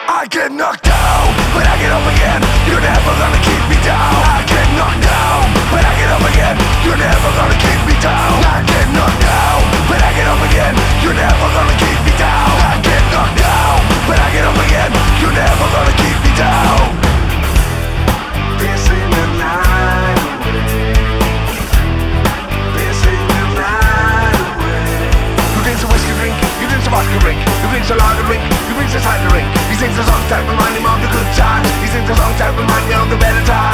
I get knocked down, but I get up again. You're never gonna keep me down. I get knocked down, but I get up again. You're never gonna keep me down. I get knocked down, but I get up again. You're never gonna keep me down. I get knocked down, but I get up again. You're never gonna keep me down. Pissing the night away. Pissing the night away. Who drinks a whiskey drink? You drinks a vodka drink. Who drinks a lager drink? Who drinks a cider drink? He sings a song that remind him of the good times. He sings a song that remind me of the better times.